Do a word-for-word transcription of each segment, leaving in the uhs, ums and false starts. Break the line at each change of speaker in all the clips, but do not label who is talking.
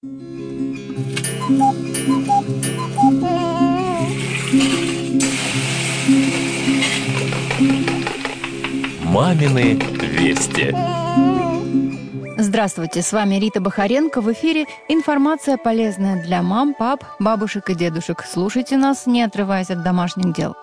Мамины вести.
Здравствуйте, с вами Рита Бахаренко. В эфире информация, полезная для мам, пап, бабушек и дедушек. Слушайте нас, не отрываясь от домашних дел.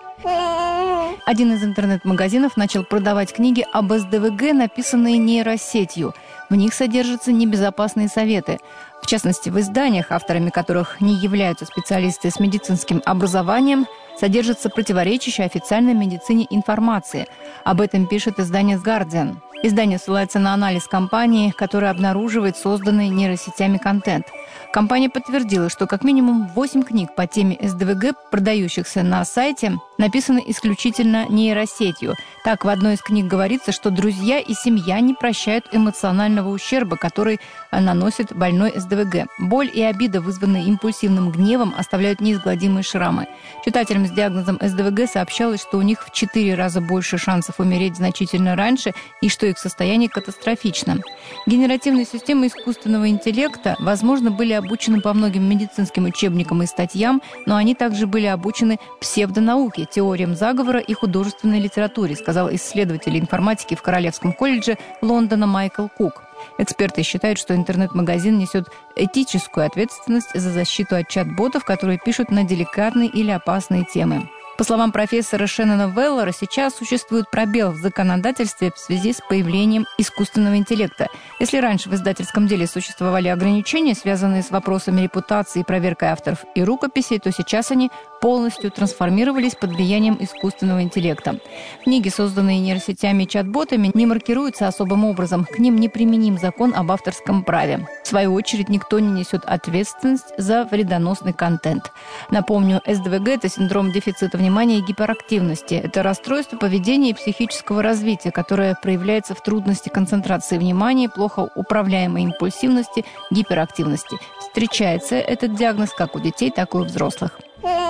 Один из интернет-магазинов начал продавать книги об эс дэ вэ гэ, написанные нейросетью. В них содержатся небезопасные советы. В частности, в изданиях, авторами которых не являются специалисты с медицинским образованием, содержится противоречащая официальной медицине информации. Об этом пишет издание «Guardian». Издание ссылается на анализ компании, которая обнаруживает созданный нейросетями контент. Компания подтвердила, что как минимум восемь книг по теме эс дэ вэ гэ, продающихся на сайте, написаны исключительно нейросетью. Так, в одной из книг говорится, что друзья и семья не прощают эмоционального ущерба, который наносит больной эс дэ вэ гэ. Боль и обида, вызванные импульсивным гневом, оставляют неизгладимые шрамы. Читателям с диагнозом эс дэ вэ гэ сообщалось, что у них в четыре раза больше шансов умереть значительно раньше и что их состояние катастрофично. Генеративные системы искусственного интеллекта, возможно, были обучены по многим медицинским учебникам и статьям, но они также были обучены псевдонауке, теориям заговора и художественной литературе, сказал исследователь информатики в Королевском колледже Лондона Майкл Кук. Эксперты считают, что интернет-магазин несет этическую ответственность за защиту от чат-ботов, которые пишут на деликатные или опасные темы. По словам профессора Шеннона Веллера, сейчас существует пробел в законодательстве в связи с появлением искусственного интеллекта. Если раньше в издательском деле существовали ограничения, связанные с вопросами репутации и проверкой авторов и рукописей, то сейчас они полностью трансформировались под влиянием искусственного интеллекта. Книги, созданные нейросетями и чат-ботами, не маркируются особым образом. К ним неприменим закон об авторском праве. В свою очередь, никто не несет ответственность за вредоносный контент. Напомню, эс дэ вэ гэ – это синдром дефицита внимания и гиперактивности. Это расстройство поведения и психического развития, которое проявляется в трудности концентрации внимания, плохо управляемой импульсивности, гиперактивности. Встречается этот диагноз как у детей, так и у взрослых.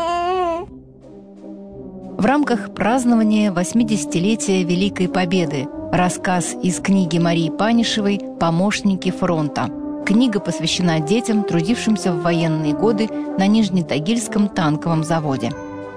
В рамках празднования восьмидесятилетия Великой Победы рассказ из книги Марии Панишевой «Помощники фронта». Книга посвящена детям, трудившимся в военные годы на Нижнетагильском танковом заводе.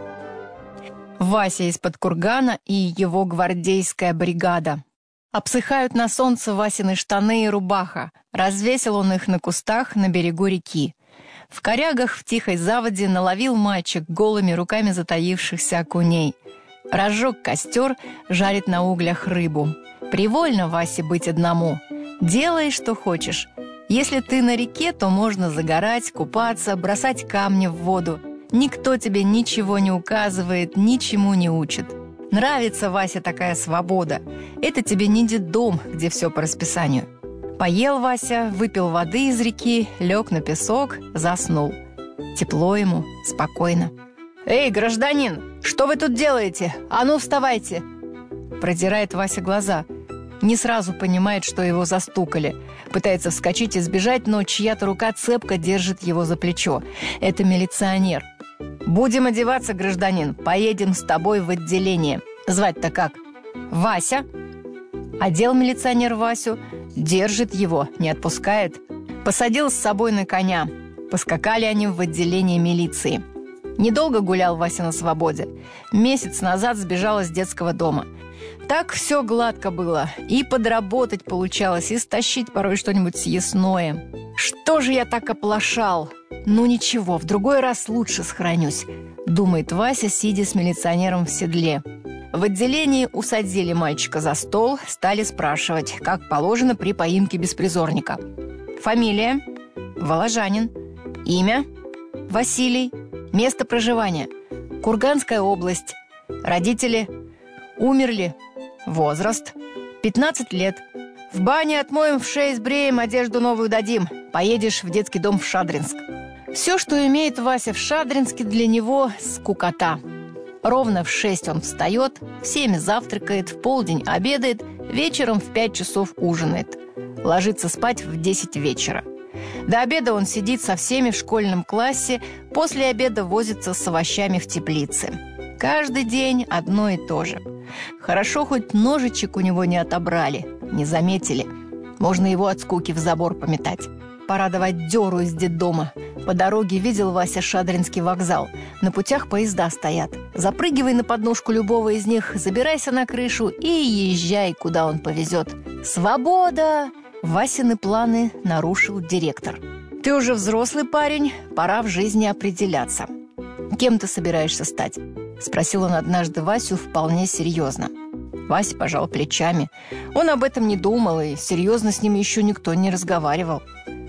Вася из-под кургана и его гвардейская бригада. Обсыхают на солнце Васины штаны и рубаха. Развесил он их на кустах на берегу реки. В корягах в тихой заводе наловил мальчик голыми руками затаившихся окуней. Разжег костер, жарит на углях рыбу. Привольно Васе быть одному. Делай, что хочешь. Если ты на реке, то можно загорать, купаться, бросать камни в воду. Никто тебе ничего не указывает, ничему не учит. Нравится Васе такая свобода. Это тебе не детдом, где все по расписанию. Поел Вася, выпил воды из реки, лег на песок, заснул. Тепло ему, спокойно. «Эй, гражданин, что вы тут делаете? А ну, вставайте!» Продирает Вася глаза. Не сразу понимает, что его застукали. Пытается вскочить и сбежать, но чья-то рука цепко держит его за плечо. Это милиционер. «Будем одеваться, гражданин, поедем с тобой в отделение». Звать-то как? «Вася». Одел милиционер Васю, держит его, не отпускает. Посадил с собой на коня. Поскакали они в отделение милиции. Недолго гулял Вася на свободе. Месяц назад сбежал из детского дома. Так все гладко было. И подработать получалось, и стащить порой что-нибудь съестное. Что же я так оплошал? Ну ничего, в другой раз лучше сохранюсь, думает Вася, сидя с милиционером в седле. В отделении усадили мальчика за стол, стали спрашивать, как положено при поимке беспризорника. Фамилия? Воложанин. Имя? Василий. Место проживания? Курганская область. Родители? Умерли. Возраст? пятнадцать лет. В бане отмоем, в шесть бреем, одежду новую дадим. Поедешь в детский дом в Шадринск. Все, что имеет Вася в Шадринске, для него скукота. Ровно в шесть он встает, в семь завтракает, в полдень обедает, вечером в пять часов ужинает. Ложится спать в десять вечера. До обеда он сидит со всеми в школьном классе, после обеда возится с овощами в теплице. Каждый день одно и то же. Хорошо, хоть ножичек у него не отобрали, не заметили. Можно его от скуки в забор пометать. пора давать дёру из детдома. По дороге видел Вася Шадринский вокзал. На путях поезда стоят. Запрыгивай на подножку любого из них, забирайся на крышу и езжай, куда он повезет. Свобода! Васины планы нарушил директор. Ты уже взрослый парень, пора в жизни определяться. Кем ты собираешься стать? Спросил он однажды Васю вполне серьезно. Вася пожал плечами. Он об этом не думал, и серьезно с ним еще никто не разговаривал.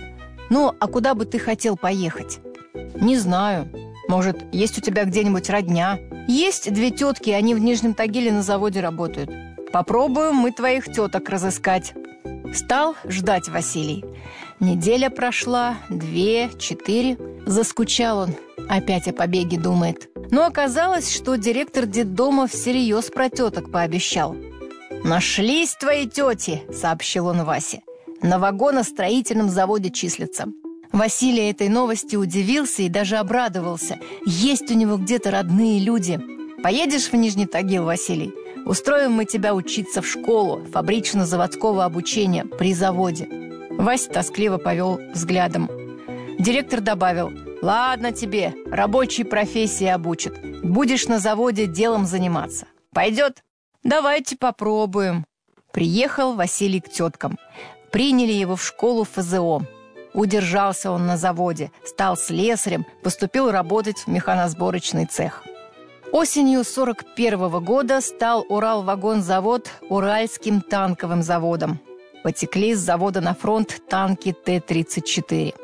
«Ну, а куда бы ты хотел поехать?» «Не знаю. Может, есть у тебя где-нибудь родня?» «Есть две тетки, они в Нижнем Тагиле на заводе работают. Попробуем мы твоих теток разыскать». Стал ждать Василий. Неделя прошла, две, четыре. Заскучал он. Опять о побеге думает. Но оказалось, что директор детдома всерьез про теток пообещал. «Нашлись твои тети», — сообщил он Васе. «На вагоностроительном заводе числятся». Василий этой новости удивился и даже обрадовался. Есть у него где-то родные люди. «Поедешь в Нижний Тагил, Василий? Устроим мы тебя учиться в школу фабрично-заводского обучения при заводе». Вася тоскливо повел взглядом. Директор добавил: «Ладно тебе, рабочей профессии обучат. Будешь на заводе делом заниматься. Пойдет?» «Давайте попробуем». Приехал Василий к теткам. Приняли его в школу эф зэ о. Удержался он на заводе, стал слесарем, поступил работать в механосборочный цех. Осенью сорок первого года стал Уралвагонзавод Уральским танковым заводом. Потекли с завода на фронт танки Т тридцать четыре.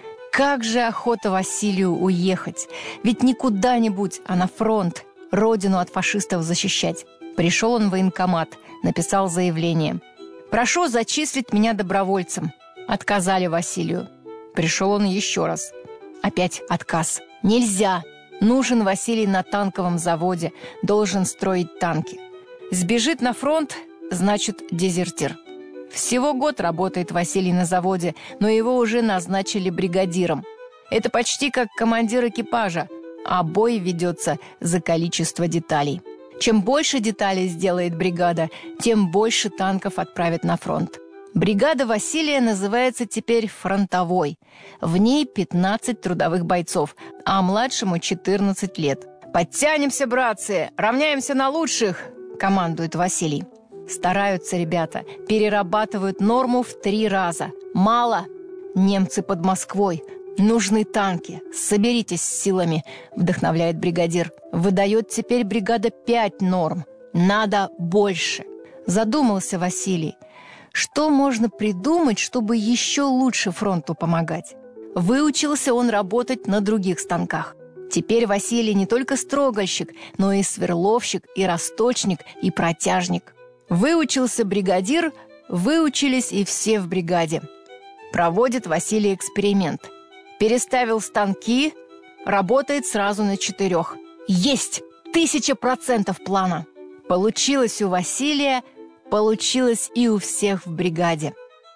Как же охота Василию уехать! Ведь не куда-нибудь, а на фронт, родину от фашистов защищать. Пришел он в военкомат, написал заявление. «Прошу зачислить меня добровольцем». Отказали Василию. Пришел он еще раз. Опять отказ. «Нельзя! Нужен Василий на танковом заводе, должен строить танки. Сбежит на фронт, значит дезертир». Всего год работает Василий на заводе, но его уже назначили бригадиром. Это почти как командир экипажа, а бой ведется за количество деталей. Чем больше деталей сделает бригада, тем больше танков отправят на фронт. Бригада Василия называется теперь фронтовой. В ней пятнадцать трудовых бойцов, а младшему четырнадцать лет. «Подтянемся, братцы! Равняемся на лучших!» — командует Василий. Стараются ребята, перерабатывают норму в три раза. Мало. Немцы под Москвой. Нужны танки. Соберитесь с силами, вдохновляет бригадир. Выдает теперь бригада пять норм. Надо больше. Задумался Василий. Что можно придумать, чтобы еще лучше фронту помогать? Выучился он работать на других станках. Теперь Василий не только строгольщик, но и сверловщик, и расточник, и протяжник. Выучился бригадир, выучились и все в бригаде. Проводит Василий эксперимент. Переставил станки, работает сразу на четырех. Есть! Тысяча процентов плана! Получилось у Василия, получилось и у всех в бригаде.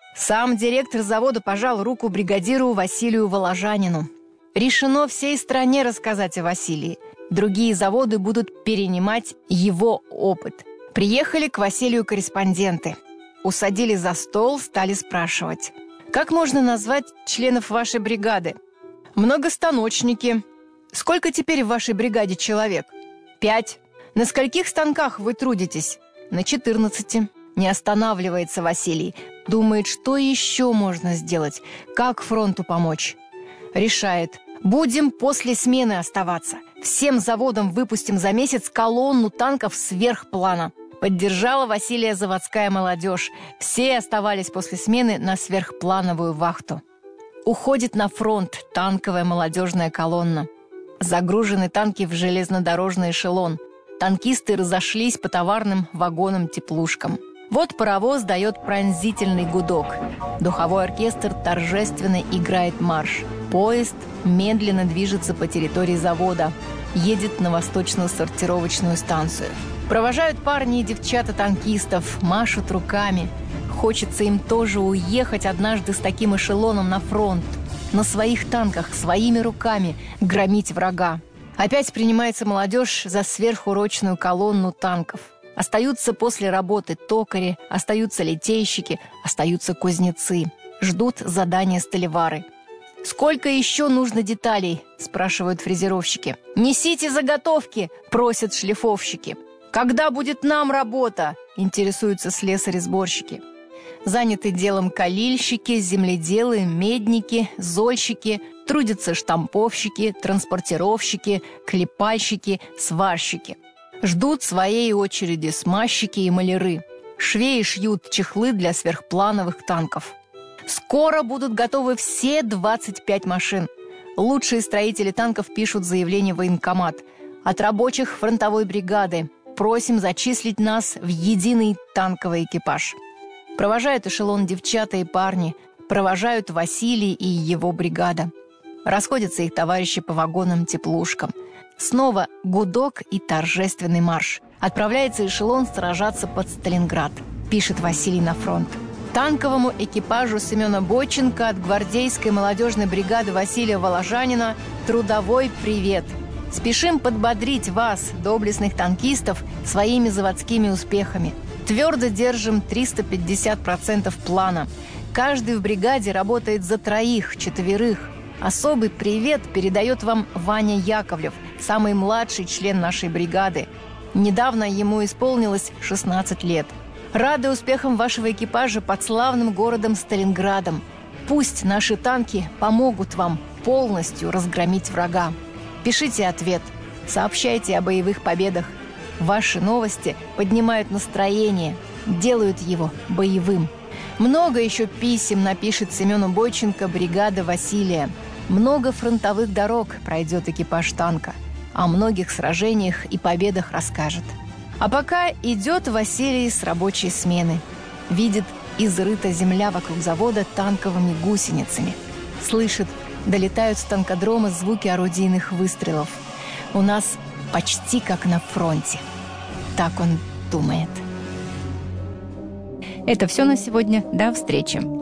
Сам директор завода пожал руку бригадиру Василию Воложанину. Решено всей стране рассказать о Василии. Другие заводы будут перенимать его опыт. Приехали к Василию корреспонденты. Усадили за стол, стали спрашивать. «Как можно назвать членов вашей бригады?» «Многостаночники». «Сколько теперь в вашей бригаде человек?» «Пять». «На скольких станках вы трудитесь?» «На четырнадцати». Не останавливается Василий. Думает, что еще можно сделать, как фронту помочь. Решает. Будем после смены оставаться. Всем заводам выпустим за месяц колонну танков сверх плана. Поддержала Василия заводская молодежь. Все оставались после смены на сверхплановую вахту. Уходит на фронт танковая молодежная колонна. Загружены танки в железнодорожный эшелон. Танкисты разошлись по товарным вагонам-теплушкам. Вот паровоз дает пронзительный гудок. Духовой оркестр торжественно играет марш. Поезд медленно движется по территории завода. Едет на восточно-сортировочную станцию. Провожают парни и девчата танкистов, машут руками. Хочется им тоже уехать однажды с таким эшелоном на фронт. На своих танках, своими руками громить врага. Опять принимается молодежь за сверхурочную колонну танков. Остаются после работы токари, остаются литейщики, остаются кузнецы. Ждут задания столевары. «Сколько еще нужно деталей?» – спрашивают фрезеровщики. «Несите заготовки!» – просят шлифовщики. «Когда будет нам работа?» – интересуются слесари-сборщики. Заняты делом калильщики, земледелы, медники, зольщики, трудятся штамповщики, транспортировщики, клепальщики, сварщики. Ждут своей очереди смазчики и маляры. Швеи шьют чехлы для сверхплановых танков. Скоро будут готовы все двадцать пять машин. Лучшие строители танков пишут заявление в военкомат. От рабочих фронтовой бригады просим зачислить нас в единый танковый экипаж. Провожают эшелон девчата и парни, провожают Василий и его бригада. Расходятся их товарищи по вагонам-теплушкам. Снова гудок и торжественный марш. Отправляется эшелон сражаться под Сталинград, пишет Василий на фронт. Танковому экипажу Семена Бойченко от гвардейской молодежной бригады Василия Воложанина трудовой привет. Спешим подбодрить вас, доблестных танкистов, своими заводскими успехами. Твердо держим триста пятьдесят процентов плана. Каждый в бригаде работает за троих, четверых. Особый привет передает вам Ваня Яковлев, самый младший член нашей бригады. Недавно ему исполнилось шестнадцать лет. Рады успехам вашего экипажа под славным городом Сталинградом. Пусть наши танки помогут вам полностью разгромить врага. Пишите ответ, сообщайте о боевых победах. Ваши новости поднимают настроение, делают его боевым. Много еще писем напишет Семену Бойченко бригада Василия. Много фронтовых дорог пройдет экипаж танка. О многих сражениях и победах расскажет. А пока идет Василий с рабочей смены. Видит, изрыта земля вокруг завода танковыми гусеницами. Слышит, долетают с танкодрома звуки орудийных выстрелов. У нас почти как на фронте. Так он думает.
Это все на сегодня. До встречи.